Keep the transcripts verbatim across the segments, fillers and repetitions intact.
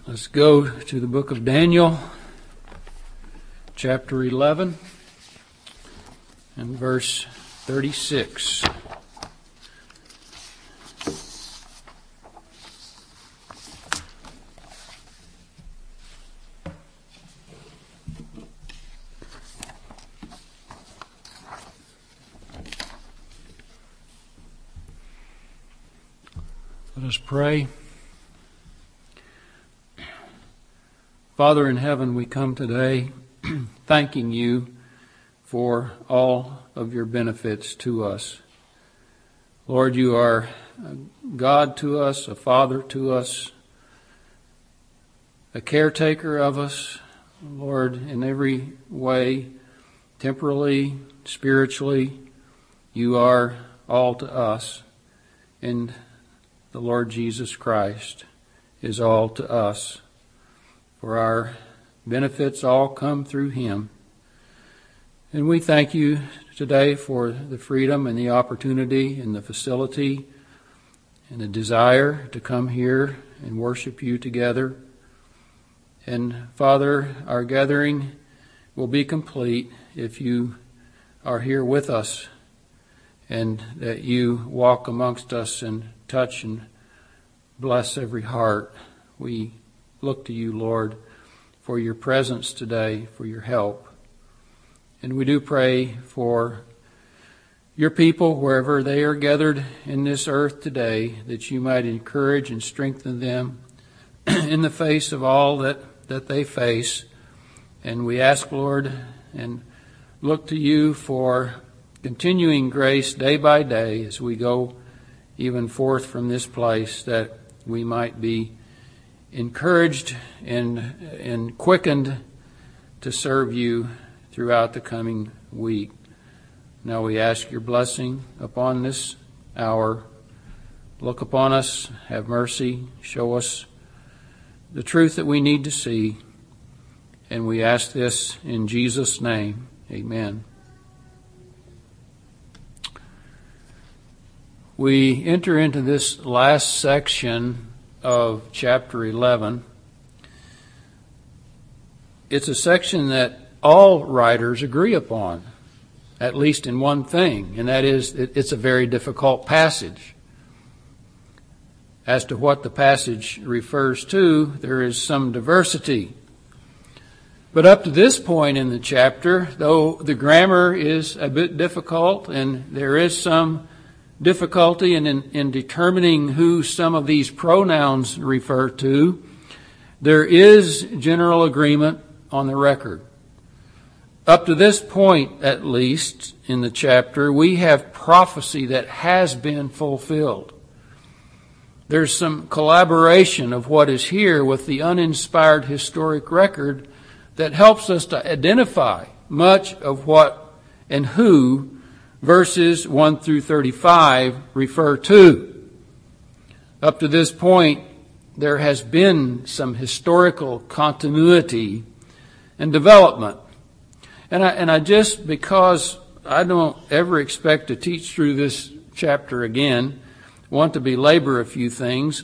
Let's go to the book of Daniel, chapter eleven, and verse thirty-six. Let us pray. Father in heaven, we come today thanking you for all of your benefits to us. Lord, you are a God to us, a Father to us, a caretaker of us. Lord, in every way, temporally, spiritually, you are all to us. And the Lord Jesus Christ is all to us. For our benefits all come through him. And we thank you today for the freedom and the opportunity and the facility and the desire to come here and worship you together. And Father, our gathering will be complete if you are here with us and that you walk amongst us and touch and bless every heart. We look to you, Lord, for your presence today, for your help. And we do pray for your people, wherever they are gathered in this earth today, that you might encourage and strengthen them in the face of all that, that they face. And we ask, Lord, and look to you for continuing grace day by day as we go even forth from this place, that we might be encouraged and, and quickened to serve you throughout the coming week. Now we ask your blessing upon this hour. Look upon us, have mercy, show us the truth that we need to see. And we ask this in Jesus' name. Amen. We enter into this last section of chapter eleven. It's a section that all writers agree upon, at least in one thing, and that is it's a very difficult passage. As to what the passage refers to, there is some diversity. But up to this point in the chapter, though the grammar is a bit difficult and there is some difficulty in, in, in determining who some of these pronouns refer to, there is general agreement on the record. Up to this point, at least, in the chapter, we have prophecy that has been fulfilled. There's some collaboration of what is here with the uninspired historic record that helps us to identify much of what and who verses one through thirty-five refer to. Up to this point, there has been some historical continuity and development. And I, and I just, because I don't ever expect to teach through this chapter again, want to belabor a few things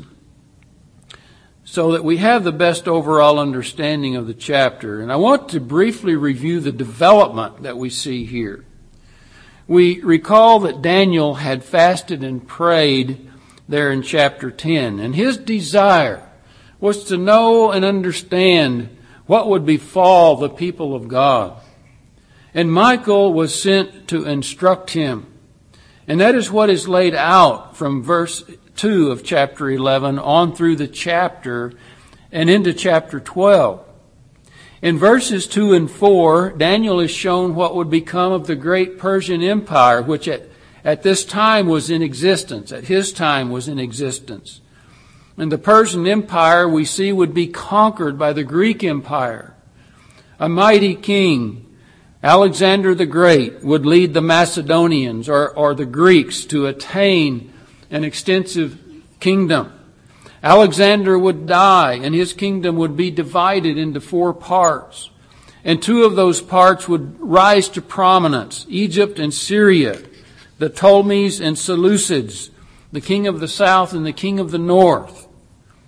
so that we have the best overall understanding of the chapter. And I want to briefly review the development that we see here. We recall that Daniel had fasted and prayed there in chapter ten, and his desire was to know and understand what would befall the people of God. And Michael was sent to instruct him. And that is what is laid out from verse two of chapter eleven on through the chapter and into chapter twelve. In verses two and four, Daniel is shown what would become of the great Persian Empire, which at, at this time was in existence, at his time was in existence. And the Persian Empire, we see, would be conquered by the Greek Empire. A mighty king, Alexander the Great, would lead the Macedonians or, or the Greeks to attain an extensive kingdom. Alexander would die, and his kingdom would be divided into four parts. And two of those parts would rise to prominence, Egypt and Syria, the Ptolemies and Seleucids, the king of the south and the king of the north.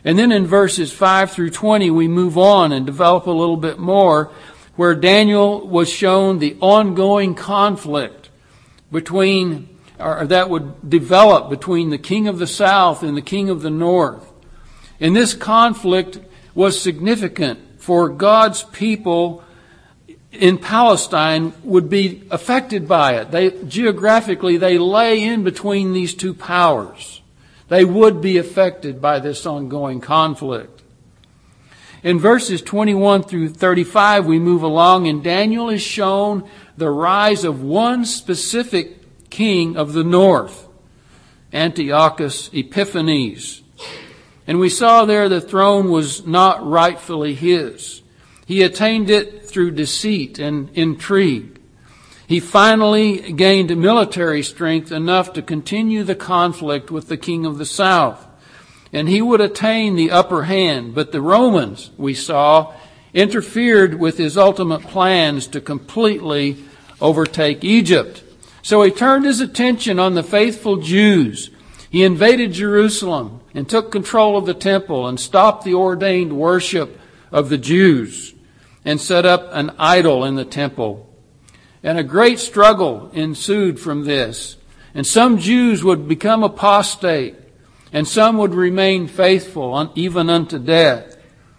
And then in verses five through twenty, we move on and develop a little bit more, where Daniel was shown the ongoing conflict between, or that would develop between the king of the south and the king of the north. And this conflict was significant, for God's people in Palestine would be affected by it. They, geographically, they lay in between these two powers. They would be affected by this ongoing conflict. In verses twenty-one through thirty-five, we move along, and Daniel is shown the rise of one specific king of the north, Antiochus Epiphanes. And we saw there the throne was not rightfully his. He attained it through deceit and intrigue. He finally gained military strength enough to continue the conflict with the king of the south. And he would attain the upper hand. But the Romans, we saw, interfered with his ultimate plans to completely overtake Egypt. So he turned his attention on the faithful Jews. He invaded Jerusalem and took control of the temple and stopped the ordained worship of the Jews and set up an idol in the temple. And a great struggle ensued from this. And some Jews would become apostate, and some would remain faithful even unto death.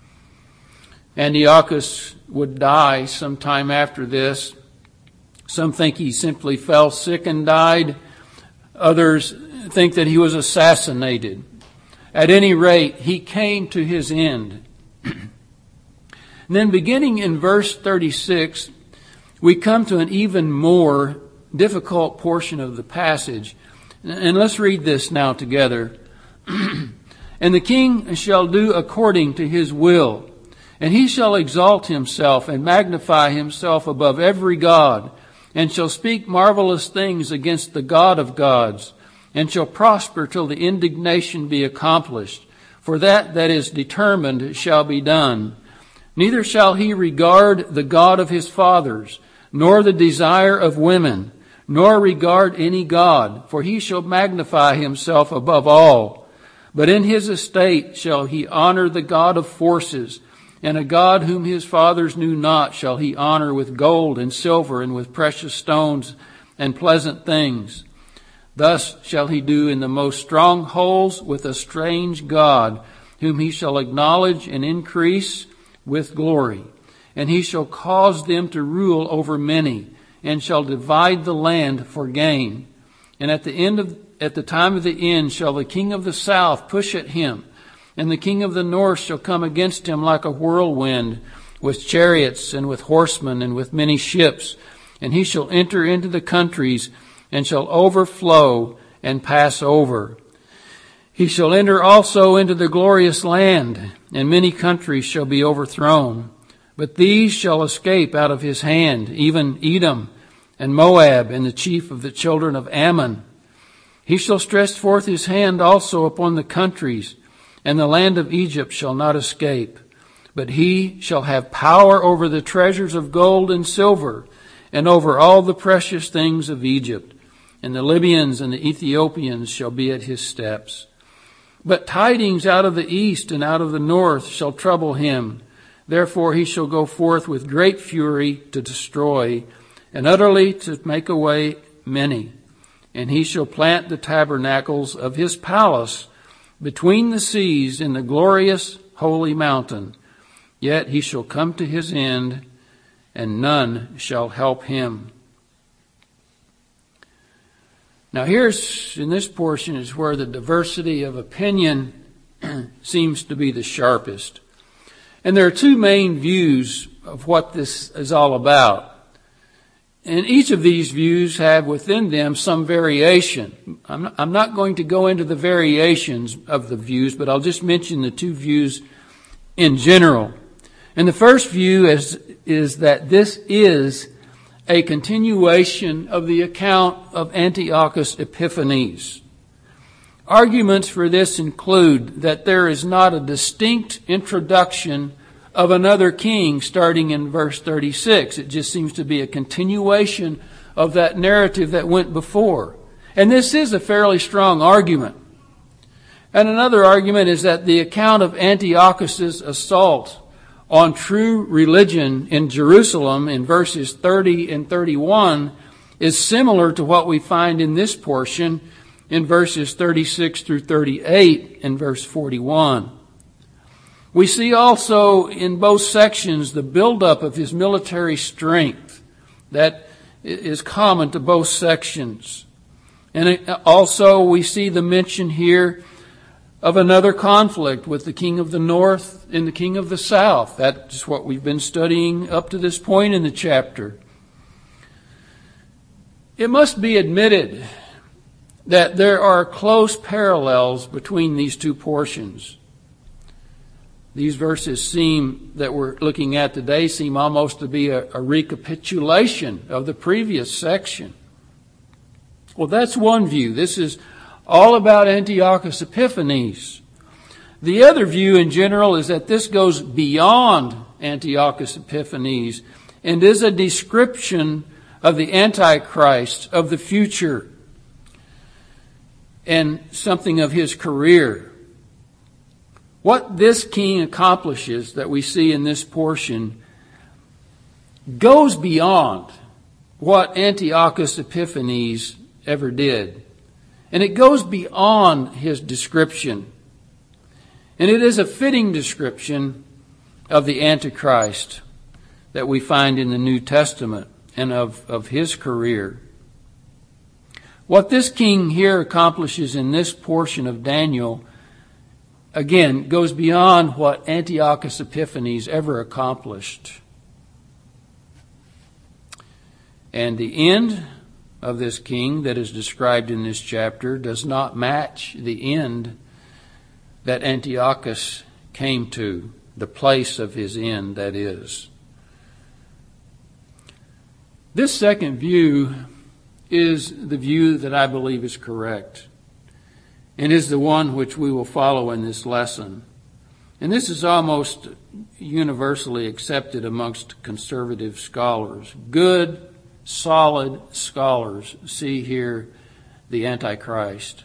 Antiochus would die sometime after this. Some think he simply fell sick and died. Others think that he was assassinated. At any rate, he came to his end. And then beginning in verse thirty-six, we come to an even more difficult portion of the passage. And let's read this now together. And the king shall do according to his will, and he shall exalt himself and magnify himself above every god, and shall speak marvelous things against the God of gods, and shall prosper till the indignation be accomplished. For that that is determined shall be done. Neither shall he regard the God of his fathers, nor the desire of women, nor regard any god, for he shall magnify himself above all. But in his estate shall he honor the God of forces, and a God whom his fathers knew not shall he honor with gold and silver and with precious stones and pleasant things. Thus shall he do in the most strongholds with a strange God, whom he shall acknowledge and increase with glory. And he shall cause them to rule over many, and shall divide the land for gain. And at the end of at the time of the end shall the king of the south push at him, and the king of the north shall come against him like a whirlwind, with chariots and with horsemen and with many ships. And he shall enter into the countries, and shall overflow and pass over. He shall enter also into the glorious land, and many countries shall be overthrown. But these shall escape out of his hand, even Edom and Moab and the chief of the children of Ammon. He shall stretch forth his hand also upon the countries, and the land of Egypt shall not escape. But he shall have power over the treasures of gold and silver, and over all the precious things of Egypt. And the Libyans and the Ethiopians shall be at his steps. But tidings out of the east and out of the north shall trouble him. Therefore he shall go forth with great fury to destroy, and utterly to make away many. And he shall plant the tabernacles of his palace between the seas in the glorious holy mountain. Yet he shall come to his end, and none shall help him. Now here's, in this portion, is where the diversity of opinion seems to be the sharpest. And there are two main views of what this is all about. And each of these views have within them some variation. I'm not, I'm not going to go into the variations of the views, but I'll just mention the two views in general. And the first view is, is that this is a continuation of the account of Antiochus Epiphanes. Arguments for this include that there is not a distinct introduction of another king starting in verse thirty-six. It just seems to be a continuation of that narrative that went before. And this is a fairly strong argument. And another argument is that the account of Antiochus's assault on true religion in Jerusalem in verses thirty and thirty-one is similar to what we find in this portion in verses thirty-six through thirty-eight and verse forty-one. We see also in both sections the buildup of his military strength that is common to both sections. And also we see the mention here of another conflict with the king of the north and the king of the south. That's what we've been studying up to this point in the chapter. It must be admitted that there are close parallels between these two portions. These verses seem, that we're looking at today, seem almost to be a, a recapitulation of the previous section. Well, that's one view. This is all about Antiochus Epiphanes. The other view in general is that this goes beyond Antiochus Epiphanes and is a description of the Antichrist of the future and something of his career. What this king accomplishes that we see in this portion goes beyond what Antiochus Epiphanes ever did. And it goes beyond his description. And it is a fitting description of the Antichrist that we find in the New Testament and of, of his career. What this king here accomplishes in this portion of Daniel, again, goes beyond what Antiochus Epiphanes ever accomplished. And the end of this king that is described in this chapter does not match the end that Antiochus came to, the place of his end, that is. This second view is the view that I believe is correct and is the one which we will follow in this lesson. And this is almost universally accepted amongst conservative scholars. Good, solid scholars see here the Antichrist.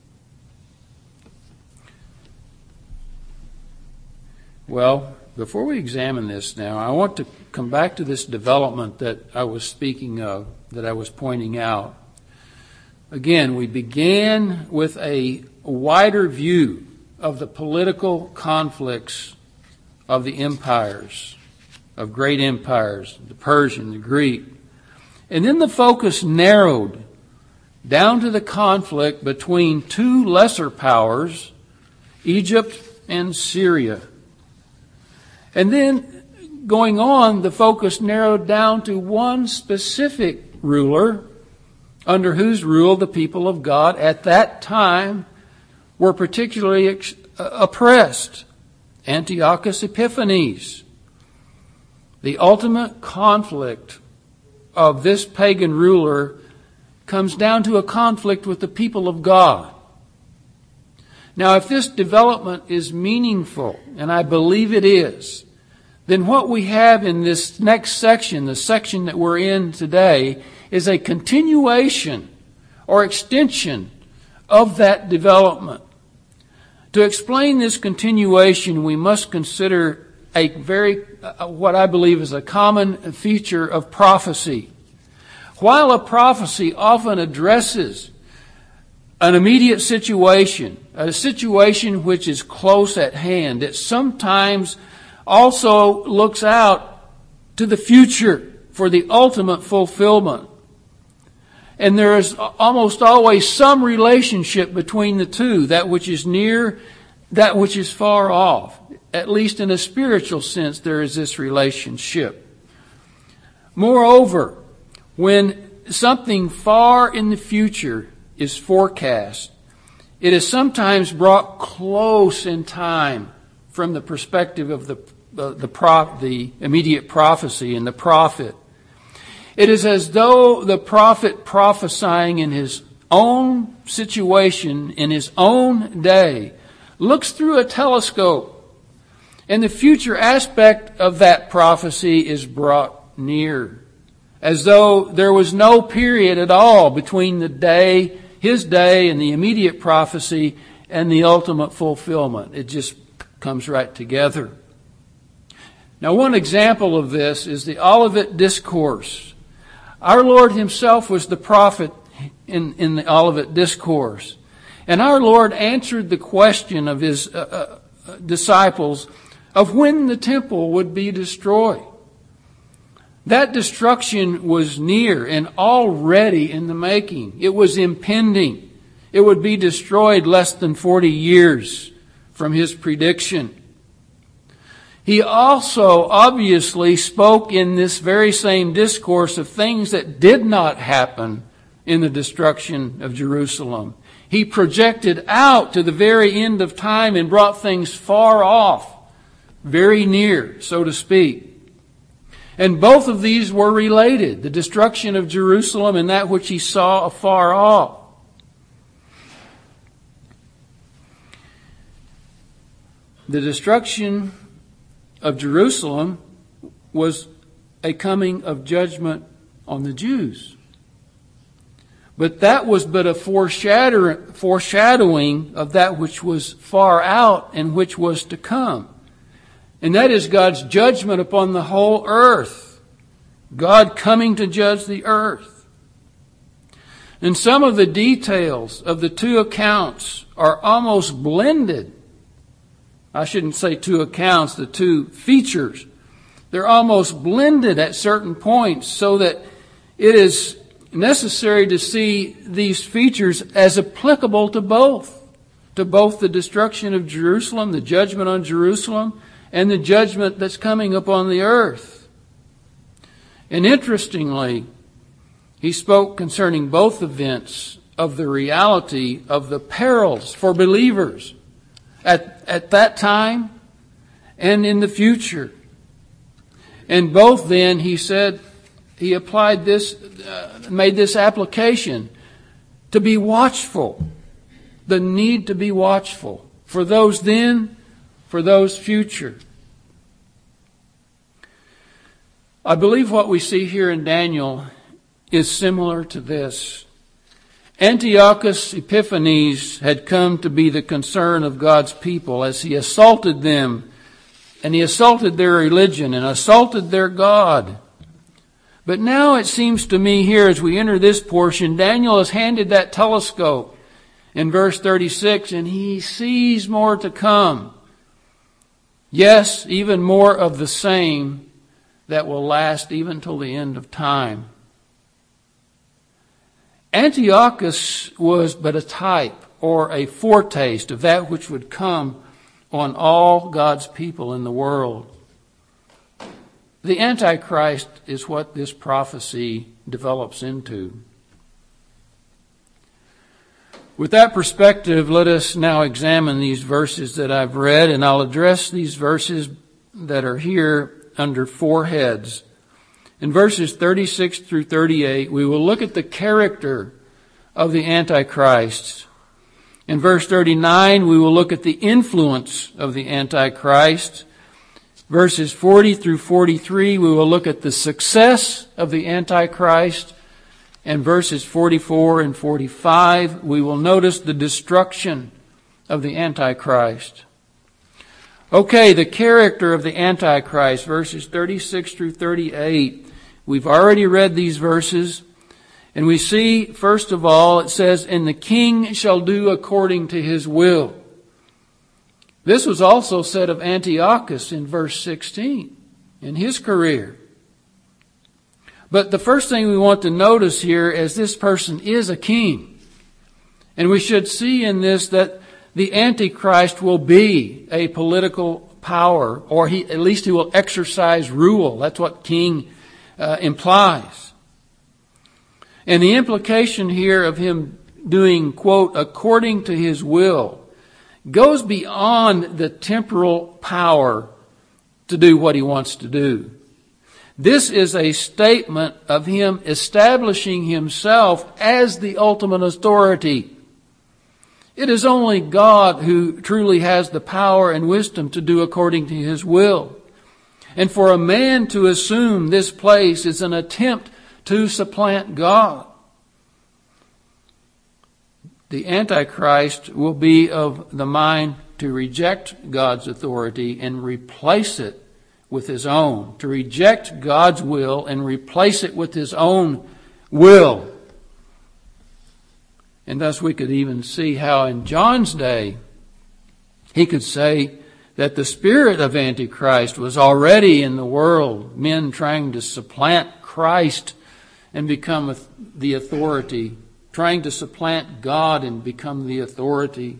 Well, before we examine this now, I want to come back to this development that I was speaking of, that I was pointing out. Again, we began with a wider view of the political conflicts of the empires, of great empires, the Persian, the Greek. And then the focus narrowed down to the conflict between two lesser powers, Egypt and Syria. And then going on, the focus narrowed down to one specific ruler under whose rule the people of God at that time were particularly ex- oppressed, Antiochus Epiphanes. The ultimate conflict of this pagan ruler comes down to a conflict with the people of God. Now, if this development is meaningful, and I believe it is, then what we have in this next section, the section that we're in today, is a continuation or extension of that development. To explain this continuation, we must consider a very, uh, what I believe is a common feature of prophecy. While a prophecy often addresses an immediate situation, a situation which is close at hand, it sometimes also looks out to the future for the ultimate fulfillment. And there is almost always some relationship between the two, that which is near, that which is far off. At least in a spiritual sense, there is this relationship. Moreover, when something far in the future is forecast, it is sometimes brought close in time from the perspective of the uh, the, pro- the immediate prophecy and the prophet. It is as though the prophet prophesying in his own situation, in his own day, looks through a telescope, and the future aspect of that prophecy is brought near, as though there was no period at all between the day, his day, and the immediate prophecy, and the ultimate fulfillment. It just comes right together. Now, one example of this is the Olivet Discourse. Our Lord himself was the prophet in, in the Olivet Discourse. And our Lord answered the question of his uh, uh, disciples of when the temple would be destroyed. That destruction was near and already in the making. It was impending. It would be destroyed less than forty years from his prediction. He also obviously spoke in this very same discourse of things that did not happen in the destruction of Jerusalem. He projected out to the very end of time and brought things far off, very near, so to speak. And both of these were related, the destruction of Jerusalem and that which he saw afar off. The destruction of Jerusalem was a coming of judgment on the Jews. But that was but a foreshadowing of that which was far out and which was to come. And that is God's judgment upon the whole earth. God coming to judge the earth. And some of the details of the two accounts are almost blended. I shouldn't say two accounts, the two features. They're almost blended at certain points so that it is necessary to see these features as applicable to both. To both the destruction of Jerusalem, the judgment on Jerusalem, and the judgment that's coming upon the earth. And interestingly, he spoke concerning both events of the reality of the perils for believers at, at that time and in the future. And both then, he said, he applied this, uh, made this application to be watchful. The need to be watchful for those then, for those future. I believe what we see here in Daniel is similar to this. Antiochus Epiphanes had come to be the concern of God's people as he assaulted them, and he assaulted their religion and assaulted their God. But now it seems to me here as we enter this portion, Daniel is handed that telescope in verse thirty-six, and he sees more to come. Yes, even more of the same that will last even till the end of time. Antiochus was but a type or a foretaste of that which would come on all God's people in the world. The Antichrist is what this prophecy develops into. With that perspective, let us now examine these verses that I've read, and I'll address these verses that are here under four heads. In verses thirty-six through thirty-eight, we will look at the character of the Antichrist. In verse thirty-nine, we will look at the influence of the Antichrist. Verses forty through forty-three, we will look at the success of the Antichrist. And verses forty-four and forty-five, we will notice the destruction of the Antichrist. Okay, the character of the Antichrist, verses thirty-six through thirty-eight. We've already read these verses. And we see, first of all, it says, "And the king shall do according to his will." This was also said of Antiochus in verse sixteen, in his career. But the first thing we want to notice here is this person is a king. And we should see in this that the Antichrist will be a political power, or he, at least he will exercise rule. That's what king uh, implies. And the implication here of him doing, quote, according to his will, goes beyond the temporal power to do what he wants to do. This is a statement of him establishing himself as the ultimate authority. It is only God who truly has the power and wisdom to do according to his will. And for a man to assume this place is an attempt to supplant God. the Antichrist will be of the mind to reject God's authority and replace it with his own, to reject God's will and replace it with his own will. And thus we could even see how in John's day he could say that the spirit of Antichrist was already in the world, men trying to supplant Christ and become the authority, trying to supplant God and become the authority.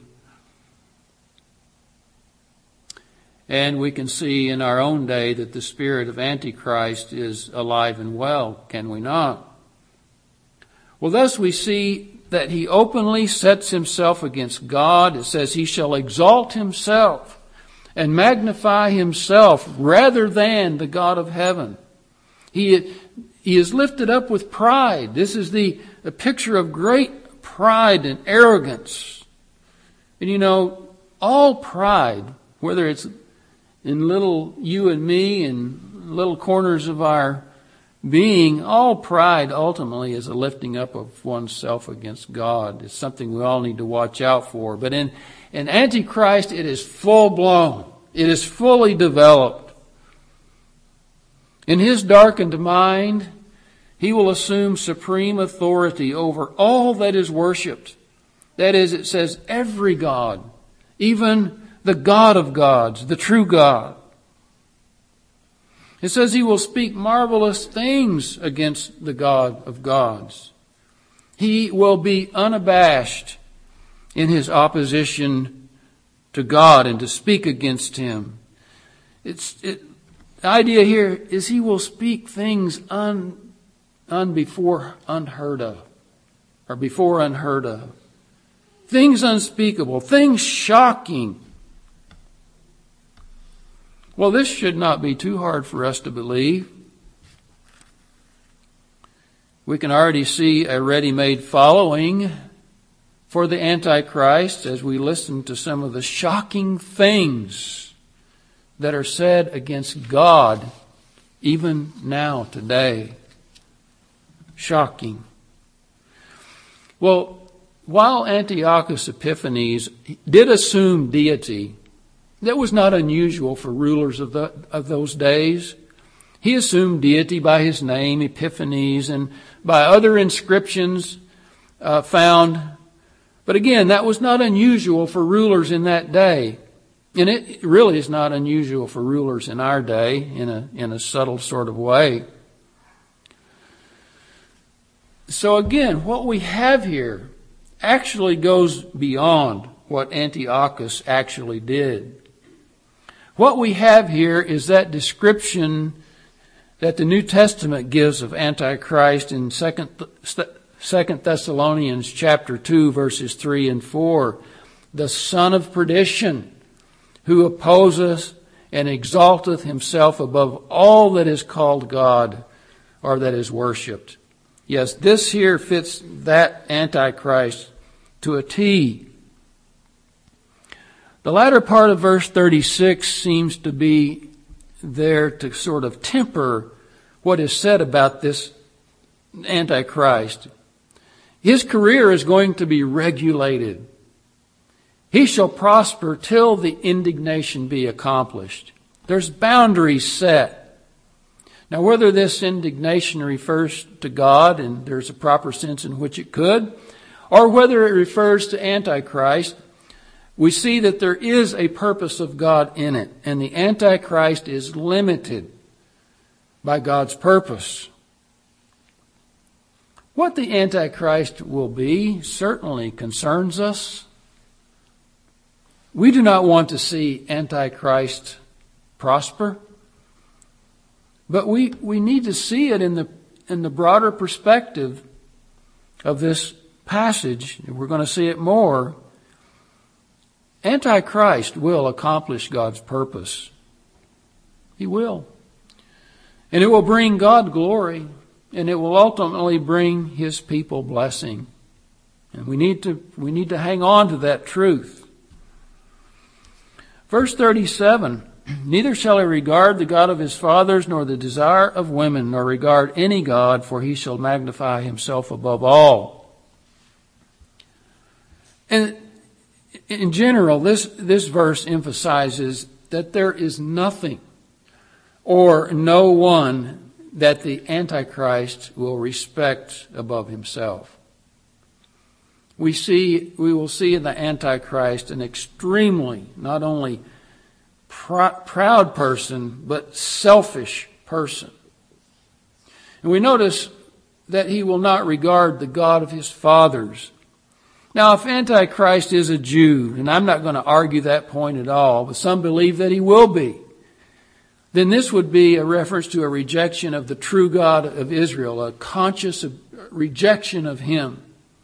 And we can see in our own day that the spirit of Antichrist is alive and well, can we not? Well, thus we see that he openly sets himself against God. It says he shall exalt himself and magnify himself rather than the God of heaven. He, he is lifted up with pride. This is the, the picture of great pride and arrogance. And you know, all pride, whether it's in little you and me and little corners of our being, all pride ultimately is a lifting up of oneself against God. It's something we all need to watch out for. But in, in Antichrist, it is full blown. It is fully developed. In his darkened mind, he will assume supreme authority over all that is worshipped. That is, it says every God, even the God of gods, the true God. It says he will speak marvelous things against the God of gods. He will be unabashed in his opposition to God and to speak against him. It's it, the idea here is he will speak things un, un before unheard of, or before unheard of. Things unspeakable, things shocking. Well, this should not be too hard for us to believe. We can already see a ready-made following for the Antichrist as we listen to some of the shocking things that are said against God even now, today. Shocking. Well, while Antiochus Epiphanes did assume deity, that was not unusual for rulers of the of those days. He assumed deity by his name, Epiphanes, and by other inscriptions uh, found. But again, that was not unusual for rulers in that day. And it really is not unusual for rulers in our day in a in a subtle sort of way. So again, what we have here actually goes beyond what Antiochus actually did. What we have here is that description that the New Testament gives of Antichrist in Second Thessalonians chapter two, verses three and four. The son of perdition, who opposeth and exalteth himself above all that is called God or that is worshipped. Yes, this here fits that Antichrist to a T. The latter part of verse thirty-six seems to be there to sort of temper what is said about this Antichrist. His career is going to be regulated. He shall prosper till the indignation be accomplished. There's boundaries set. Now, whether this indignation refers to God, and there's a proper sense in which it could, or whether it refers to Antichrist, we see that there is a purpose of God in it, and the Antichrist is limited by God's purpose. What the Antichrist will be certainly concerns us. We do not want to see Antichrist prosper, but we, we need to see it in the in the broader perspective of this passage. We're going to see it more. Antichrist will accomplish God's purpose. He will. And it will bring God glory, and it will ultimately bring his people blessing. And we need to we need to hang on to that truth. Verse thirty-seven, neither shall he regard the God of his fathers, nor the desire of women, nor regard any God, for he shall magnify himself above all. And in general, this, this verse emphasizes that there is nothing or no one that the Antichrist will respect above himself. We see, we will see in the Antichrist an extremely, not only pr- proud person, but selfish person. And we notice that he will not regard the God of his fathers. Now, if Antichrist is a Jew, and I'm not going to argue that point at all, but some believe that he will be, then this would be a reference to a rejection of the true God of Israel, a conscious rejection of him.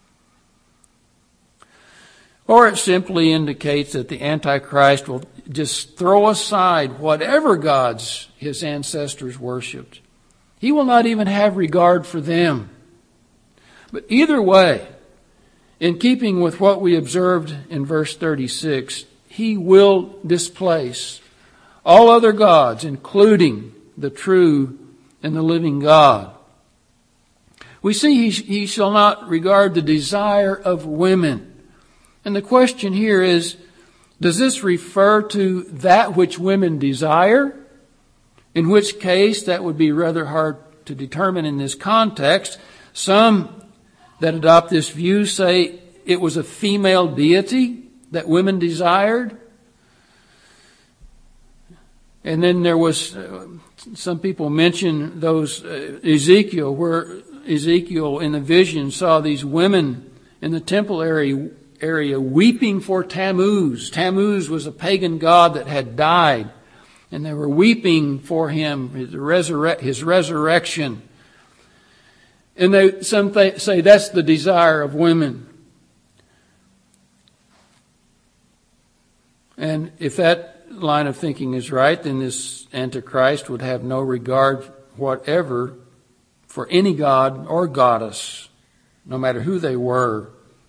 Or it simply indicates that the Antichrist will just throw aside whatever gods his ancestors worshipped. He will not even have regard for them. But either way, in keeping with what we observed in verse thirty-six, he will displace all other gods, including the true and the living God. We see he, he shall not regard the desire of women. And the question here is, does this refer to that which women desire? In which case, that would be rather hard to determine in this context. Some that adopt this view say it was a female deity that women desired. And then there was, uh, some people mention those, uh, Ezekiel, where Ezekiel in the vision saw these women in the temple area, area weeping for Tammuz. Tammuz was a pagan god that had died, and they were weeping for him, his, resurre- his resurrection. And they, some th- say that's the desire of women. And if that line of thinking is right, then this Antichrist would have no regard whatever for any god or goddess, no matter who they were.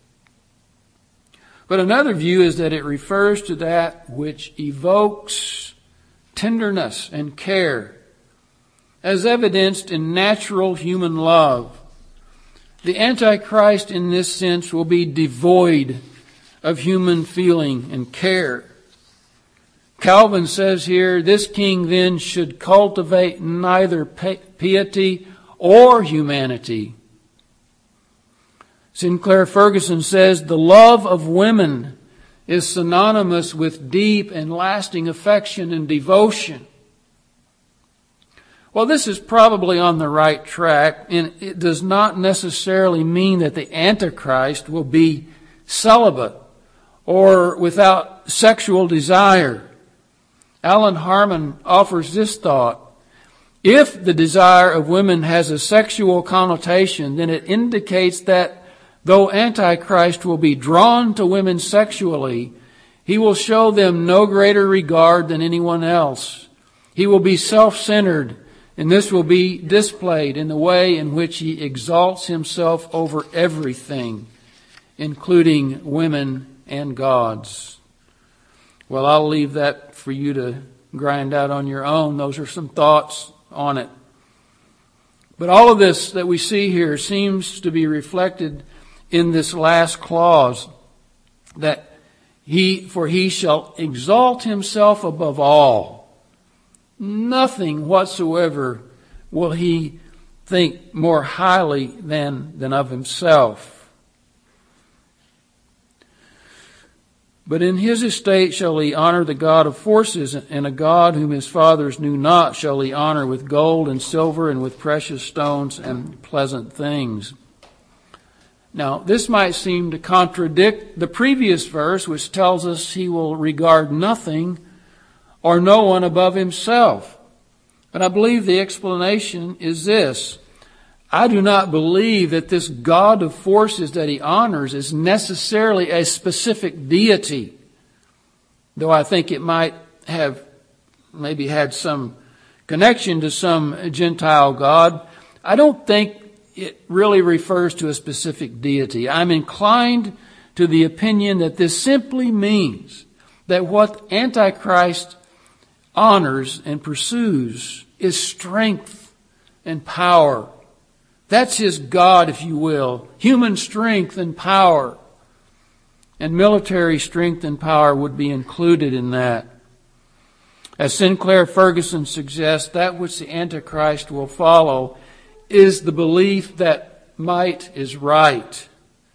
But another view is that it refers to that which evokes tenderness and care, as evidenced in natural human love. The Antichrist in this sense will be devoid of human feeling and care. Calvin says here, this king then should cultivate neither piety or humanity. Sinclair Ferguson says, the love of women is synonymous with deep and lasting affection and devotion. Well, this is probably on the right track, and it does not necessarily mean that the Antichrist will be celibate or without sexual desire. Alan Harmon offers this thought. If the desire of women has a sexual connotation, then it indicates that though Antichrist will be drawn to women sexually, he will show them no greater regard than anyone else. He will be self-centered, and this will be displayed in the way in which he exalts himself over everything, including women and gods. Well, I'll leave that for you to grind out on your own. Those are some thoughts on it. But all of this that we see here seems to be reflected in this last clause, that he, for he shall exalt himself above all. Nothing whatsoever will he think more highly than, than of himself. But in his estate shall he honor the God of forces, and a God whom his fathers knew not shall he honor with gold and silver and with precious stones and pleasant things. Now, this might seem to contradict the previous verse, which tells us he will regard nothing or no one above himself. But I believe the explanation is this. I do not believe that this God of forces that he honors is necessarily a specific deity, though I think it might have maybe had some connection to some Gentile god. I don't think it really refers to a specific deity. I'm inclined to the opinion that this simply means that what Antichrist honors and pursues is strength and power. That's his God, if you will. Human strength and power. And military strength and power would be included in that. As Sinclair Ferguson suggests, that which the Antichrist will follow is the belief that might is right.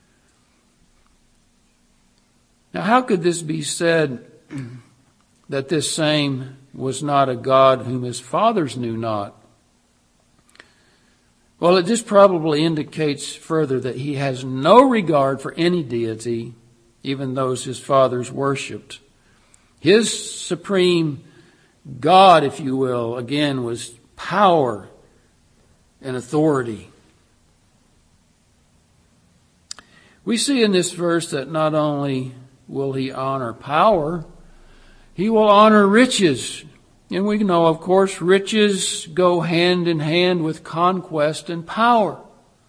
Now, how could this be said that this same was not a God whom his fathers knew not? Well, it just probably indicates further that he has no regard for any deity, even those his fathers worshipped. His supreme God, if you will, again, was power and authority. We see in this verse that not only will he honor power, he will honor riches. And we know, of course, riches go hand in hand with conquest and power.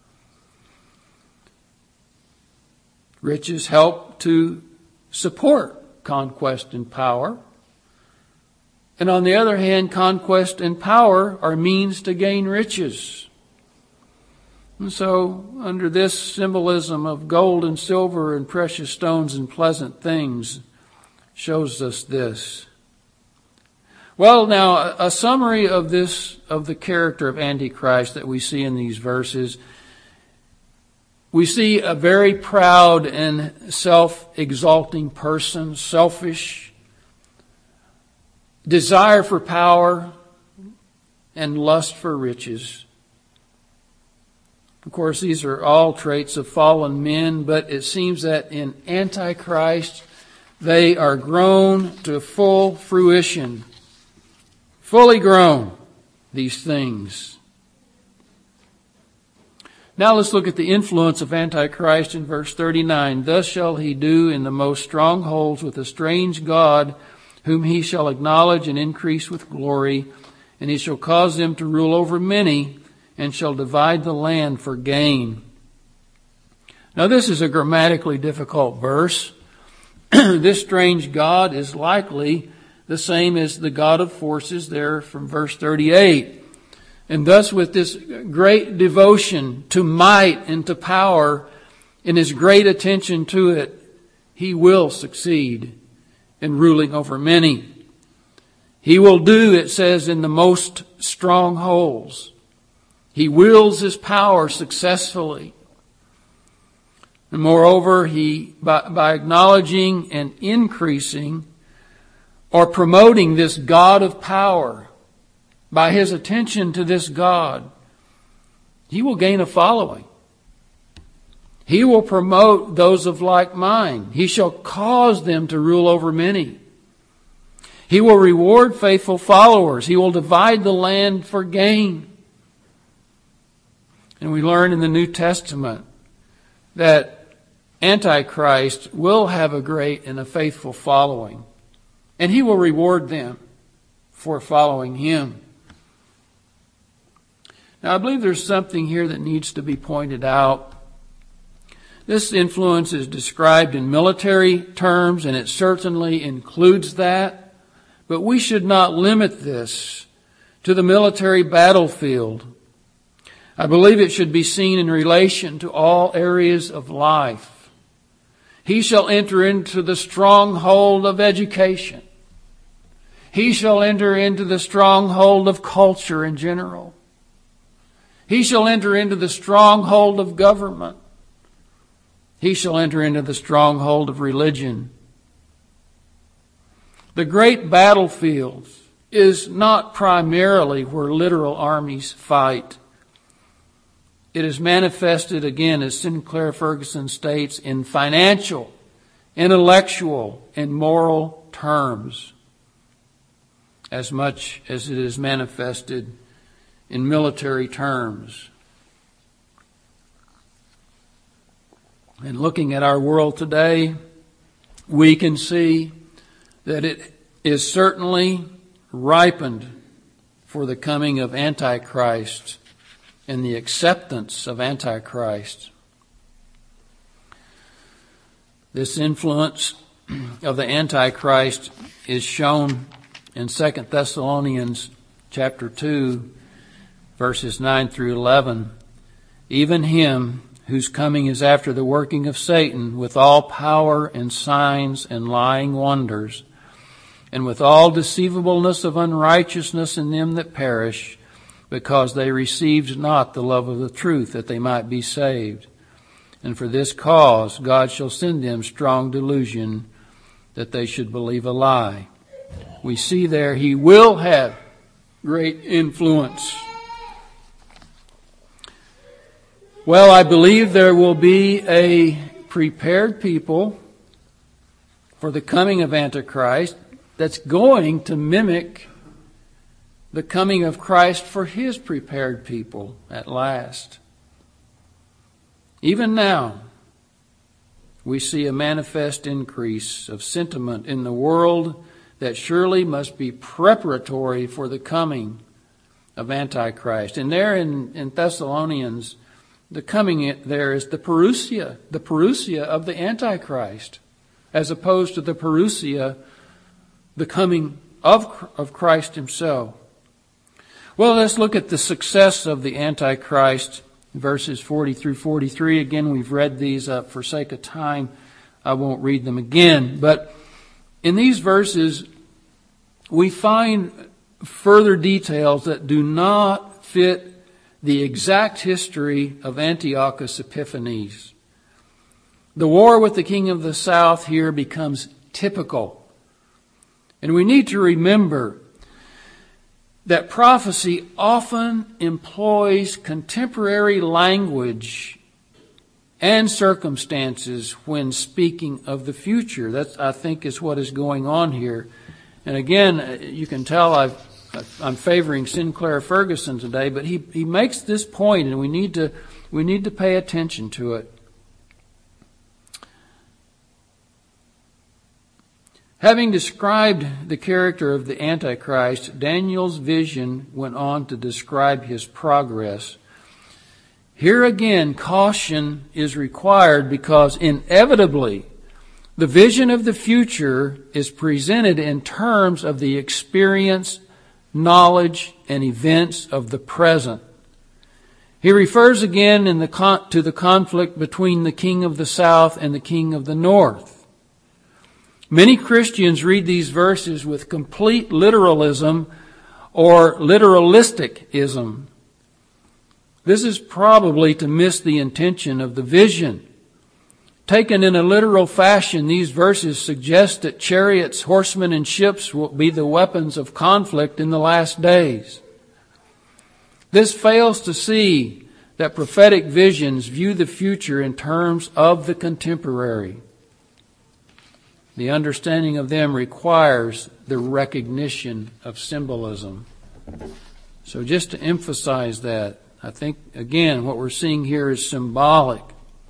Riches help to support conquest and power. And on the other hand, conquest and power are means to gain riches. And so, under this symbolism of gold and silver and precious stones and pleasant things shows us this. Well, now, a summary of this, of the character of Antichrist that we see in these verses. We see a very proud and self-exalting person, selfish, desire for power, and lust for riches. Of course, these are all traits of fallen men, but it seems that in Antichrist, they are grown to full fruition. Fully grown, these things. Now let's look at the influence of Antichrist in verse thirty-nine. Thus shall he do in the most strongholds with a strange God, whom he shall acknowledge and increase with glory, and he shall cause them to rule over many, and shall divide the land for gain. Now this is a grammatically difficult verse. This strange God is likely the same as the God of forces there from verse thirty-eight. And thus with this great devotion to might and to power and his great attention to it, he will succeed in ruling over many. He will do, it says, in the most strongholds. He wields his power successfully. And moreover, he, by, by acknowledging and increasing or promoting this God of power, by his attention to this God, he will gain a following. He will promote those of like mind. He shall cause them to rule over many. He will reward faithful followers. He will divide the land for gain. And we learn in the New Testament that Antichrist will have a great and a faithful following. And he will reward them for following him. Now, I believe there's something here that needs to be pointed out. This influence is described in military terms, and it certainly includes that. But we should not limit this to the military battlefield. I believe it should be seen in relation to all areas of life. He shall enter into the stronghold of education. He shall enter into the stronghold of culture in general. He shall enter into the stronghold of government. He shall enter into the stronghold of religion. The great battlefield is not primarily where literal armies fight. It is manifested, again, as Sinclair Ferguson states, in financial, intellectual, and moral terms, as much as it is manifested in military terms. And looking at our world today, we can see that it is certainly ripened for the coming of Antichrist and the acceptance of Antichrist. This influence of the Antichrist is shown in Second Thessalonians chapter two, verses nine through eleven. Even him whose coming is after the working of Satan, with all power and signs and lying wonders, and with all deceivableness of unrighteousness in them that perish, because they received not the love of the truth, that they might be saved. And for this cause God shall send them strong delusion, that they should believe a lie. We see there he will have great influence. Well, I believe there will be a prepared people for the coming of Antichrist that's going to mimic the coming of Christ for his prepared people at last. Even now, we see a manifest increase of sentiment in the world that surely must be preparatory for the coming of Antichrist. And there in, in Thessalonians, the coming there is the parousia, the parousia of the Antichrist, as opposed to the parousia, the coming of, of Christ himself. Well, let's look at the success of the Antichrist, verses forty through forty-three. Again, we've read these uh, for sake of time. I won't read them again. But in these verses, we find further details that do not fit the exact history of Antiochus Epiphanes. The war with the king of the south here becomes typical. And we need to remember that prophecy often employs contemporary language and circumstances when speaking of the future. That, I think, is what is going on here. And again, you can tell I've I'm favoring Sinclair Ferguson today, but he, he makes this point, and we need to we need to pay attention to it. Having described the character of the Antichrist, Daniel's vision went on to describe his progress. Here again, caution is required because inevitably the vision of the future is presented in terms of the experience, knowledge, and events of the present. He refers again in the con- to the conflict between the king of the south and the king of the north. Many Christians read these verses with complete literalism or literalisticism. This is probably to miss the intention of the vision. Taken in a literal fashion, these verses suggest that chariots, horsemen, and ships will be the weapons of conflict in the last days. This fails to see that prophetic visions view the future in terms of the contemporary. The understanding of them requires the recognition of symbolism. So just to emphasize that, I think, again, what we're seeing here is symbolic.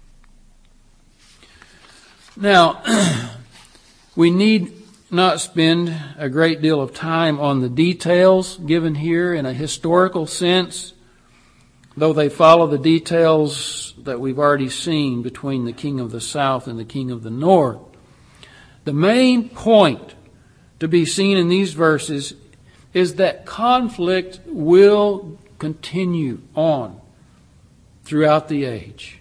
Now, we need not spend a great deal of time on the details given here in a historical sense, though they follow the details that we've already seen between the king of the south and the king of the north. The main point to be seen in these verses is that conflict will continue on throughout the age.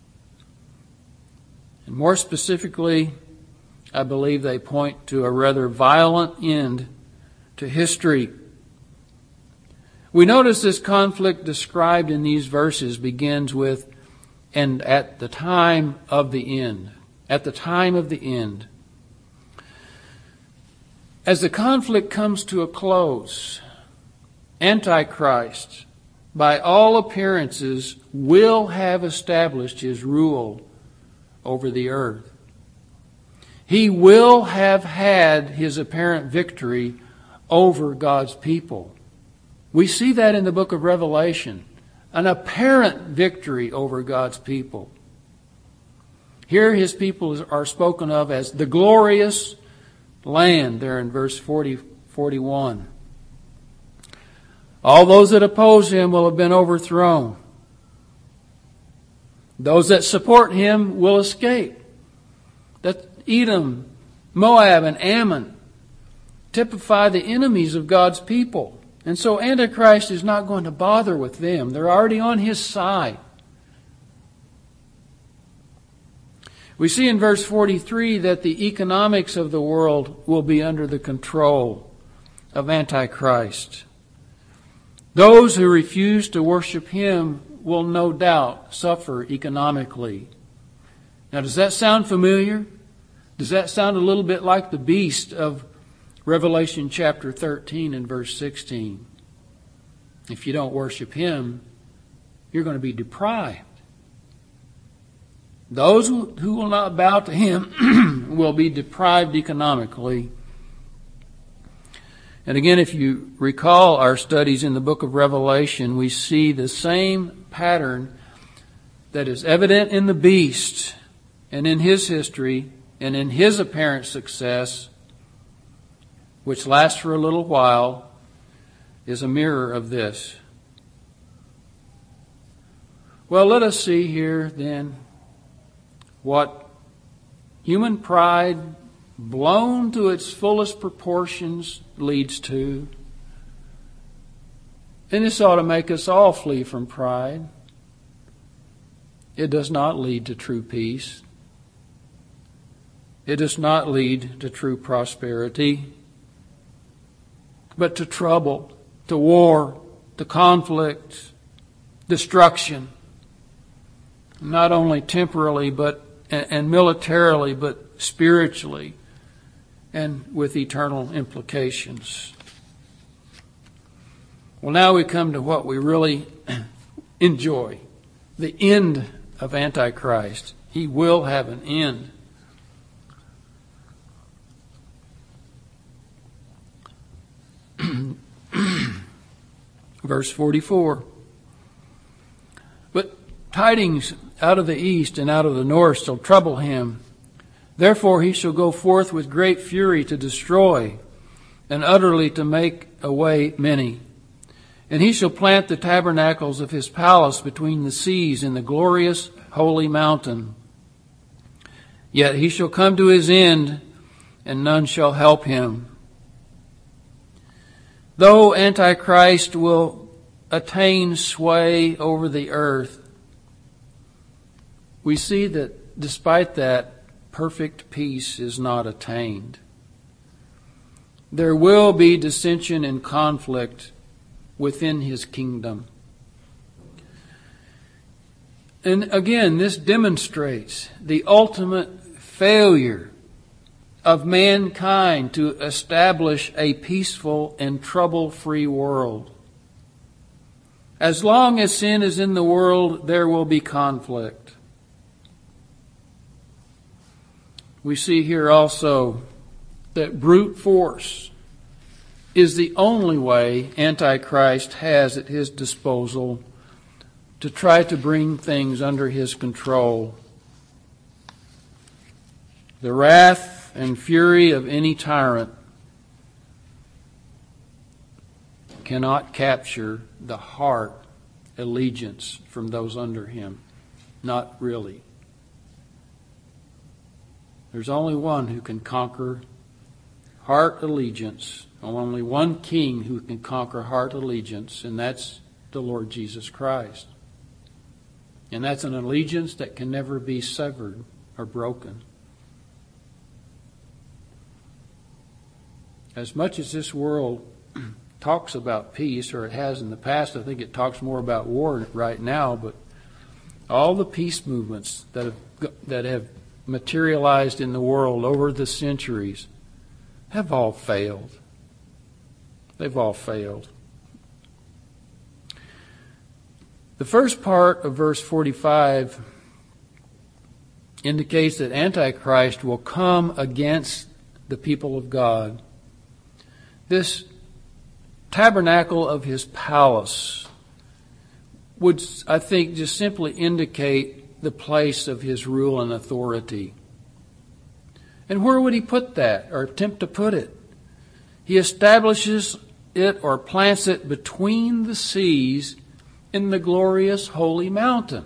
And more specifically, I believe they point to a rather violent end to history. We notice this conflict described in these verses begins with, and at the time of the end. At the time of the end. As the conflict comes to a close, Antichrist, by all appearances, will have established his rule over the earth. He will have had his apparent victory over God's people. We see that in the book of Revelation, an apparent victory over God's people. Here his people are spoken of as the glorious land, there in verse forty, forty-one. All those that oppose him will have been overthrown. Those that support him will escape. That Edom, Moab, and Ammon typify the enemies of God's people. And so Antichrist is not going to bother with them. They're already on his side. We see in verse forty-three that the economics of the world will be under the control of Antichrist. Those who refuse to worship him will no doubt suffer economically. Now, does that sound familiar? Does that sound a little bit like the beast of Revelation chapter thirteen and verse sixteen? If you don't worship him, you're going to be deprived. Those who will not bow to him will be deprived economically. And again, if you recall our studies in the book of Revelation, we see the same pattern that is evident in the beast and in his history and in his apparent success, which lasts for a little while, is a mirror of this. Well, let us see here then what human pride, blown to its fullest proportions, leads to. And this ought to make us all flee from pride. It does not lead to true peace. It does not lead to true prosperity, but to trouble, to war, to conflict, destruction, not only temporally but and militarily, but spiritually, and with eternal implications. Well, now we come to what we really enjoy, the end of Antichrist. He will have an end. Verse forty-four. But tidings out of the east and out of the north shall trouble him. Therefore he shall go forth with great fury to destroy, and utterly to make away many. And he shall plant the tabernacles of his palace between the seas in the glorious holy mountain. Yet he shall come to his end, and none shall help him. Though Antichrist will attain sway over the earth, we see that despite that, perfect peace is not attained. There will be dissension and conflict within his kingdom. And again, this demonstrates the ultimate failure of mankind to establish a peaceful and trouble-free world. As long as sin is in the world, there will be conflict. We see here also that brute force is the only way Antichrist has at his disposal to try to bring things under his control. The wrath and fury of any tyrant cannot capture the heart allegiance from those under him. Not really. There's only one who can conquer heart allegiance. Only one king who can conquer heart allegiance, and that's the Lord Jesus Christ. And that's an allegiance that can never be severed or broken. As much as this world talks about peace, or it has in the past, I think it talks more about war right now, but all the peace movements that have, that have materialized in the world over the centuries have all failed. They've all failed. The first part of verse forty-five indicates that Antichrist will come against the people of God. This tabernacle of his palace would, I think, just simply indicate the place of his rule and authority. And where would he put that, or attempt to put it? He establishes it or plants it between the seas in the glorious holy mountain.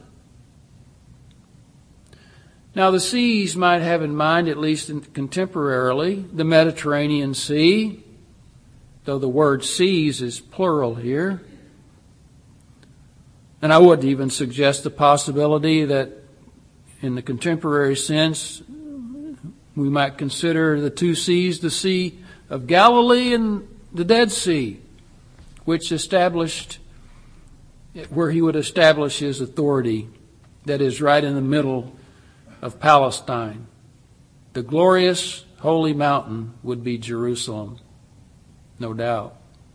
Now the seas might have in mind, at least contemporarily, the Mediterranean Sea, though the word seas is plural here. And I would even suggest the possibility that in the contemporary sense, we might consider the two seas, the Sea of Galilee and the Dead Sea, which established, where he would establish his authority, that is right in the middle of Palestine. The glorious holy mountain would be Jerusalem, no doubt.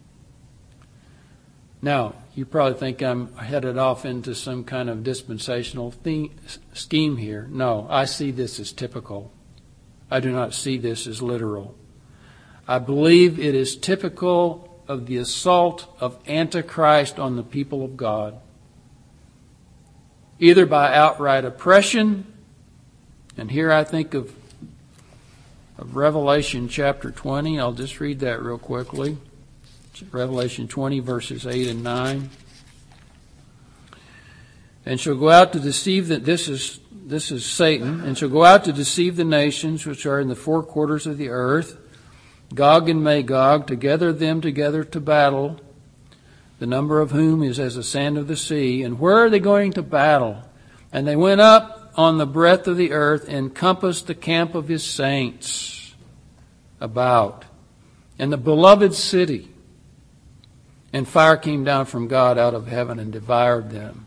Now, you probably think I'm headed off into some kind of dispensational theme, scheme here. No, I see this as typical. I do not see this as literal. I believe it is typical of the assault of Antichrist on the people of God, either by outright oppression, and here I think of, of Revelation chapter twenty. I'll just read that real quickly. Revelation twenty, verses eight and nine. And shall go out to deceive that this is this is Satan, and shall go out to deceive the nations which are in the four quarters of the earth, Gog and Magog, to gather them together to battle, the number of whom is as the sand of the sea. And where are they going to battle? And they went up on the breadth of the earth and compassed the camp of his saints about, and the beloved city. And fire came down from God out of heaven and devoured them.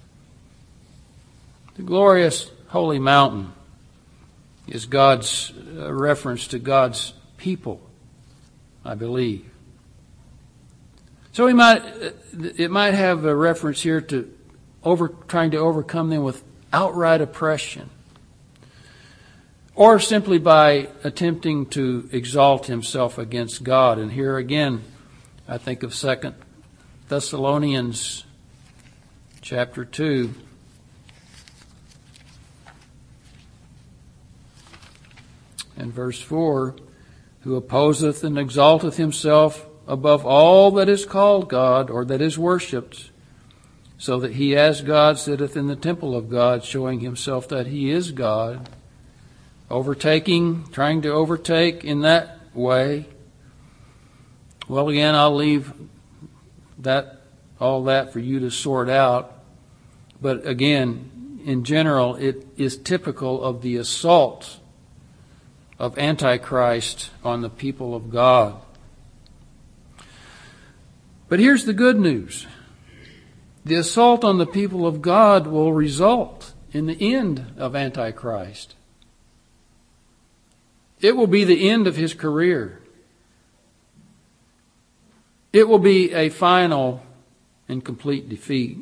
The glorious holy mountain is God's uh, reference to God's people, I believe. So we might, it might have a reference here to over, trying to overcome them with outright oppression, or simply by attempting to exalt himself against God. And here again, I think of Second Thessalonians chapter two. And verse four, who opposeth and exalteth himself above all that is called God or that is worshipped, so that he as God sitteth in the temple of God, showing himself that he is God, overtaking, trying to overtake in that way. Well, again, I'll leave that all that for you to sort out. But again, in general, it is typical of the assault of Antichrist on the people of God. But here's the good news. The assault on the people of God will result in the end of Antichrist. It will be the end of his career. It will be a final and complete defeat.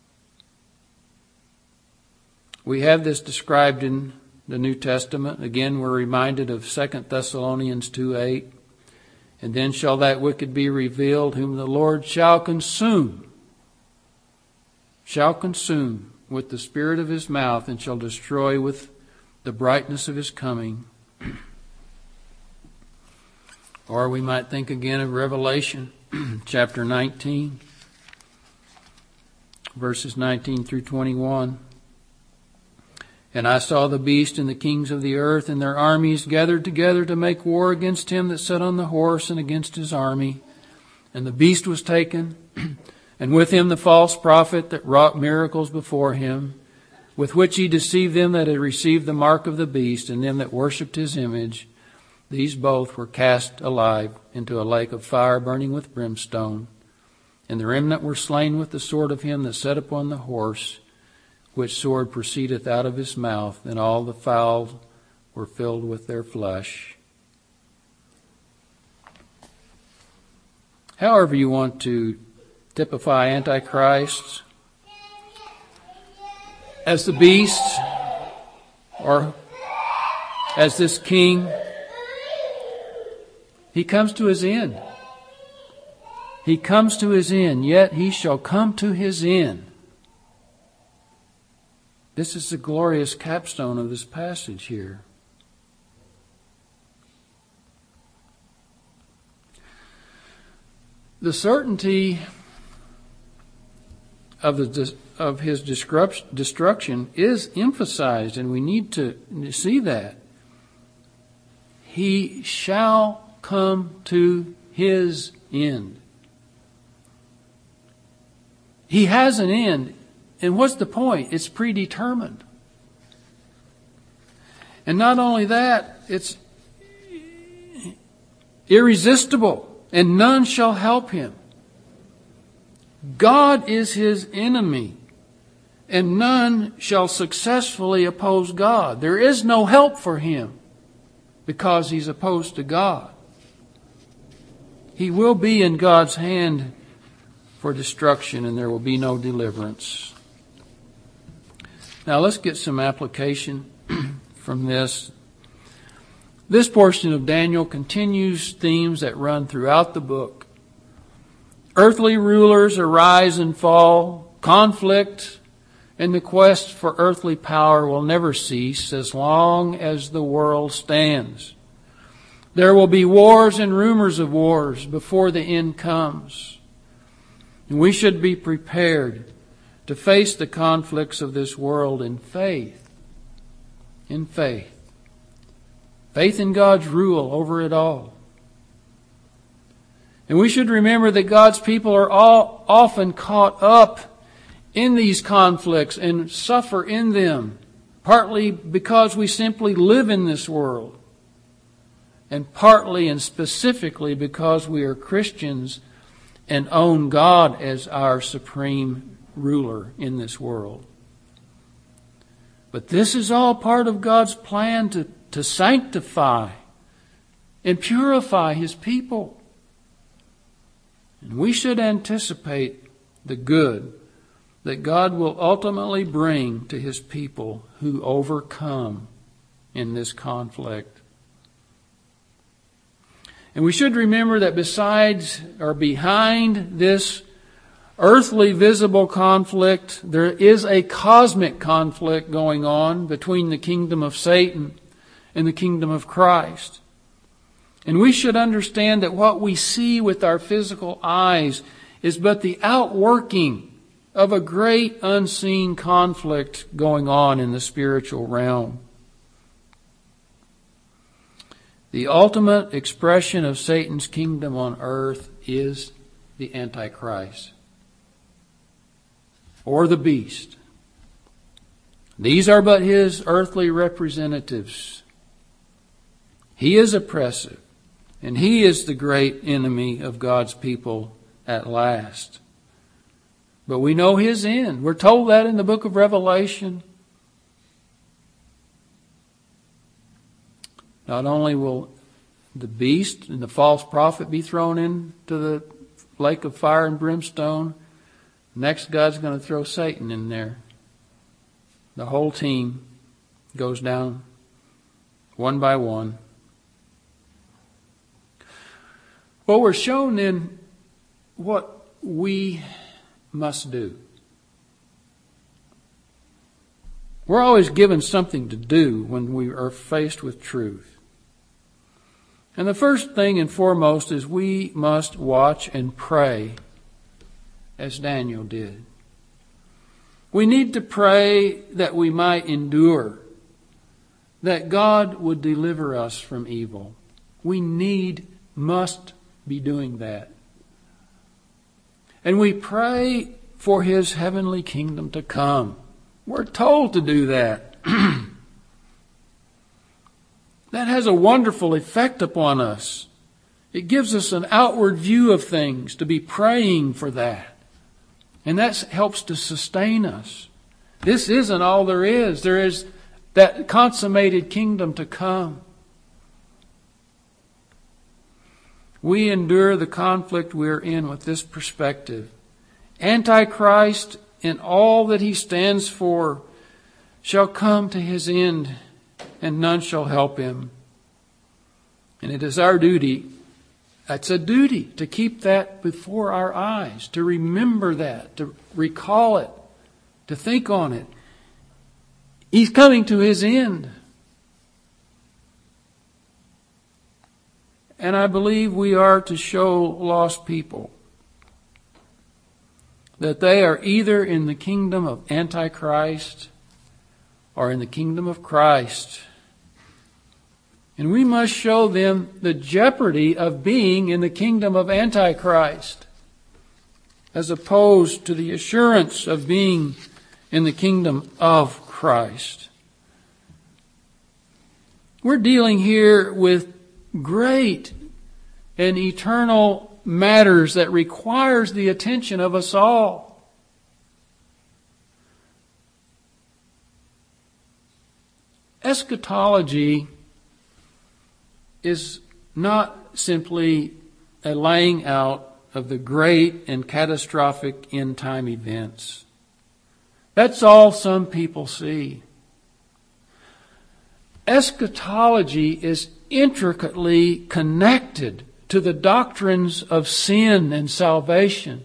We have this described in the New Testament. Again, we're reminded of Second Thessalonians two eight. And then shall that wicked be revealed, whom the Lord shall consume, shall consume with the spirit of his mouth, and shall destroy with the brightness of his coming. Or we might think again of Revelation chapter nineteen, verses nineteen through twenty-one. And I saw the beast and the kings of the earth and their armies gathered together to make war against him that sat on the horse and against his army. And the beast was taken, and with him the false prophet that wrought miracles before him, with which he deceived them that had received the mark of the beast and them that worshipped his image. These both were cast alive into a lake of fire burning with brimstone. And the remnant were slain with the sword of him that sat upon the horse, which sword proceedeth out of his mouth, and all the fowls were filled with their flesh. However you want to typify Antichrist, as the beast, or as this king, he comes to his end. He comes to his end, yet he shall come to his end. This is the glorious capstone of this passage here. The certainty of the of his destruction is emphasized, and we need to see that. He shall come to his end. He has an end. And what's the point? It's predetermined. And not only that, it's irresistible, and none shall help him. God is his enemy, and none shall successfully oppose God. There is no help for him because he's opposed to God. He will be in God's hand for destruction, and there will be no deliverance. Now let's get some application from this. This portion of Daniel continues themes that run throughout the book. Earthly rulers arise and fall. Conflict and the quest for earthly power will never cease as long as the world stands. There will be wars and rumors of wars before the end comes. And we should be prepared to face the conflicts of this world in faith. In faith. Faith in God's rule over it all. And we should remember that God's people are all often caught up in these conflicts and suffer in them, partly because we simply live in this world, and partly and specifically because we are Christians and own God as our supreme ruler in this world. But this is all part of God's plan to, to sanctify and purify His people. And we should anticipate the good that God will ultimately bring to His people who overcome in this conflict. And we should remember that besides or behind this earthly visible conflict, there is a cosmic conflict going on between the kingdom of Satan and the kingdom of Christ. And we should understand that what we see with our physical eyes is but the outworking of a great unseen conflict going on in the spiritual realm. The ultimate expression of Satan's kingdom on earth is the Antichrist, or the beast. These are but his earthly representatives. He is oppressive, and he is the great enemy of God's people at last. But we know his end. We're told that in the book of Revelation. Not only will the beast and the false prophet be thrown into the lake of fire and brimstone, next God's going to throw Satan in there. The whole team goes down one by one. Well, we're shown then what we must do. We're always given something to do when we are faced with truth. And the first thing and foremost is we must watch and pray as Daniel did. We need to pray that we might endure, that God would deliver us from evil. We need, must be doing that. And we pray for His heavenly kingdom to come. We're told to do that. That has a wonderful effect upon us. It gives us an outward view of things, to be praying for that. And that helps to sustain us. This isn't all there is. There is that consummated kingdom to come. We endure the conflict we're in with this perspective. Antichrist and all that he stands for shall come to his end, and none shall help him. And it is our duty, it's a duty to keep that before our eyes, to remember that, to recall it, to think on it. He's coming to his end. And I believe we are to show lost people that they are either in the kingdom of Antichrist or in the kingdom of Christ. And we must show them the jeopardy of being in the kingdom of Antichrist, as opposed to the assurance of being in the kingdom of Christ. We're dealing here with great and eternal matters that requires the attention of us all. Eschatology is not simply a laying out of the great and catastrophic end time events. That's all some people see. Eschatology is intricately connected to the doctrines of sin and salvation.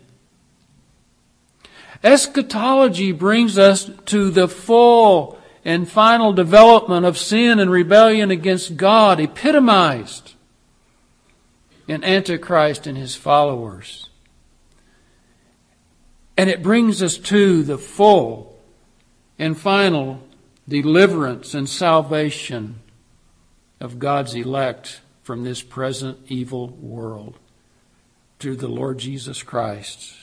Eschatology brings us to the full and final development of sin and rebellion against God, epitomized in Antichrist and his followers. And it brings us to the full and final deliverance and salvation of God's elect from this present evil world through the Lord Jesus Christ.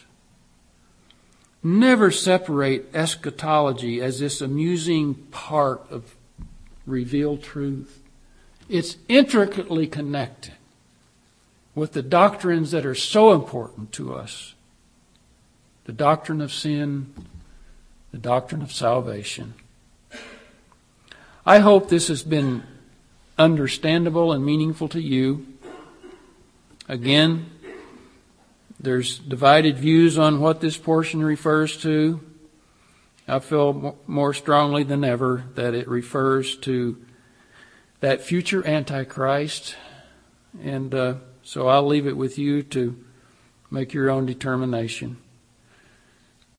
Never separate eschatology as this amusing part of revealed truth. It's intricately connected with the doctrines that are so important to us. The doctrine of sin, the doctrine of salvation. I hope this has been understandable and meaningful to you. Again, there's divided views on what this portion refers to. I feel more strongly than ever that it refers to that future Antichrist. And uh, so I'll leave it with you to make your own determination.